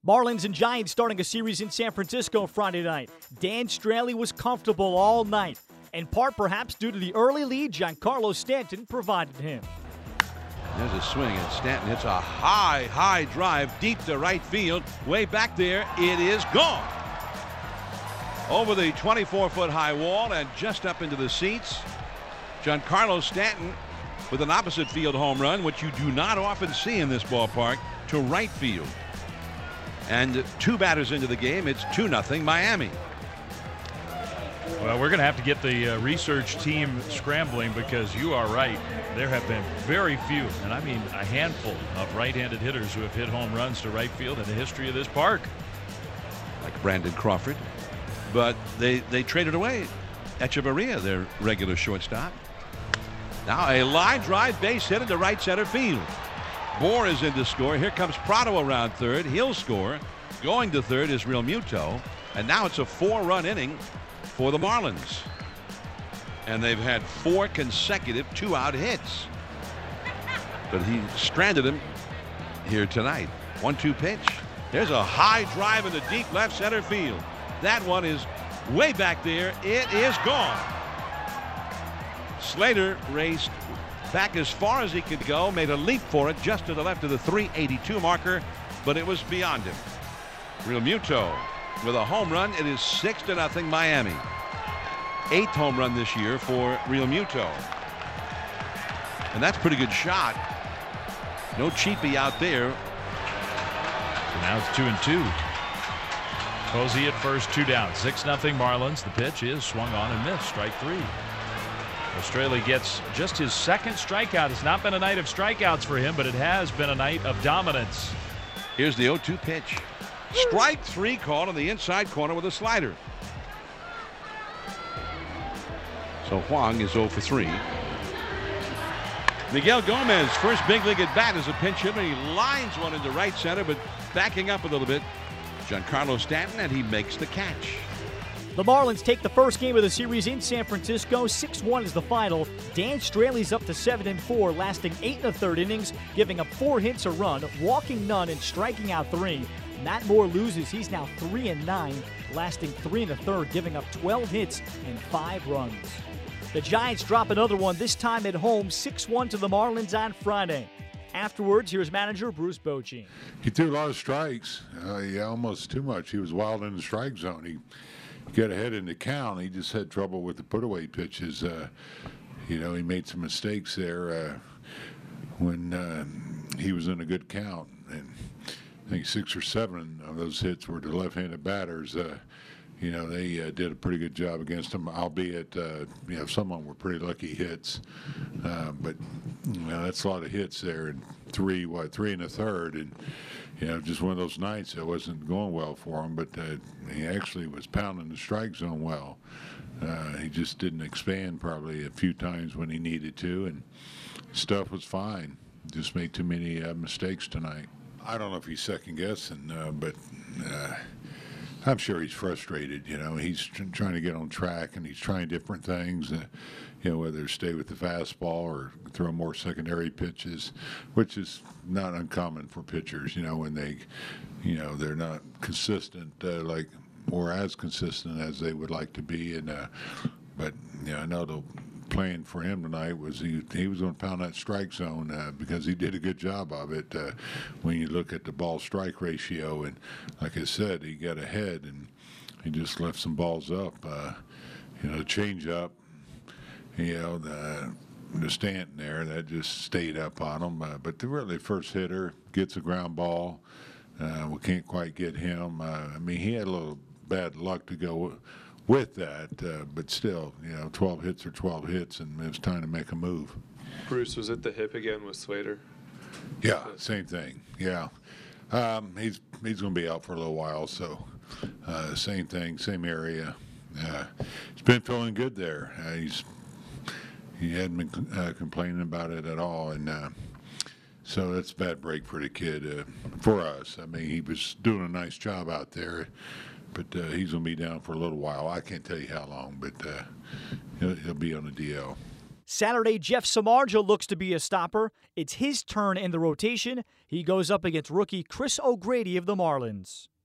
Marlins and Giants starting a series in San Francisco Friday night. Dan Straily was comfortable all night, in part perhaps due to the early lead Giancarlo Stanton provided him. There's a swing, and Stanton hits a high drive deep to right field. Way back there, it is gone. Over the 24-foot high wall and just up into the seats. Giancarlo Stanton with an opposite field home run, which you do not often see in this ballpark, to right field. And two batters into the game, it's 2-0 Miami. Well, we're going to have to get the research team scrambling, because you are right. There have been very few, and I mean a handful of right-handed hitters who have hit home runs to right field in the history of this park. Like Brandon Crawford. But they traded away Echeverria, their regular shortstop. Now a line drive base hit into right center field. Bohr is in to score. Here comes Prado around third. He'll score. Going to third is Realmuto. And now it's a 4-run inning for the Marlins. And they've had 4 consecutive 2-out hits. But he stranded him here tonight. 1-2 pitch. There's a high drive in the deep left center field. That one is way back there. It is gone. Slater raced back as far as he could go, made a leap for it just to the left of the 382 marker, but it was beyond him. Realmuto with a home run. It is 6-0 Miami. 8th home run this year for Realmuto. And that's a pretty good shot. No cheapie out there. So now it's 2-2. Posey at first, 2 down. 6-0 Marlins. The pitch is swung on and missed. Strike 3. Straily gets just his second strikeout. It's not been a night of strikeouts for him, but it has been a night of dominance. Here's the 0-2 pitch. Strike 3 called on the inside corner with a slider. So Huang is 0 for 3. Miguel Gomez, first big league at bat as a pinch hitter. He lines one into right center, but backing up a little bit. Giancarlo Stanton, and he makes the catch. The Marlins take the first game of the series in San Francisco. 6-1 is the final. Dan Straily's up to 7-4, lasting 8 1/3 innings, giving up 4 hits, a run, walking none, and striking out 3. Matt Moore loses. He's now 3-9, lasting 3 1/3, giving up 12 hits and 5 runs. The Giants drop another one, this time at home, 6-1 to the Marlins on Friday. Afterwards, here's manager Bruce Bochy. He threw a lot of strikes. Yeah, almost too much. He was wild in the strike zone. He got ahead in the count. He just had trouble with the put-away pitches. He made some mistakes there when he was in a good count. And I think 6 or 7 of those hits were to left-handed batters. They did a pretty good job against him, albeit, some of them were pretty lucky hits. But that's a lot of hits there. And 3 1/3. And, just one of those nights that wasn't going well for him, but he actually was pounding the strike zone well. He just didn't expand probably a few times when he needed to, and stuff was fine. Just made too many mistakes tonight. I don't know if he's second guessing, but I'm sure he's frustrated. He's trying to get on track, and he's trying different things. Whether stay with the fastball or throw more secondary pitches, which is not uncommon for pitchers. When they're not consistent, or as consistent as they would like to be. And but I know the plan for him tonight was he was going to pound that strike zone because he did a good job of it. When you look at the ball strike ratio, and like I said, he got ahead and he just left some balls up. Change up. The Stanton there, that just stayed up on him. But the really first hitter gets a ground ball. We can't quite get him. He had a little bad luck to go with that, but still, 12 hits are 12 hits, and it was time to make a move. Bruce, was it the hip again with Slater? Yeah, same thing. Yeah, he's going to be out for a little while, so same thing, same area. He's been feeling good there. He hadn't been complaining about it at all, and so that's a bad break for the kid. For us, he was doing a nice job out there, but he's going to be down for a little while. I can't tell you how long, but he'll be on the DL. Saturday, Jeff Samardzija looks to be a stopper. It's his turn in the rotation. He goes up against rookie Chris O'Grady of the Marlins.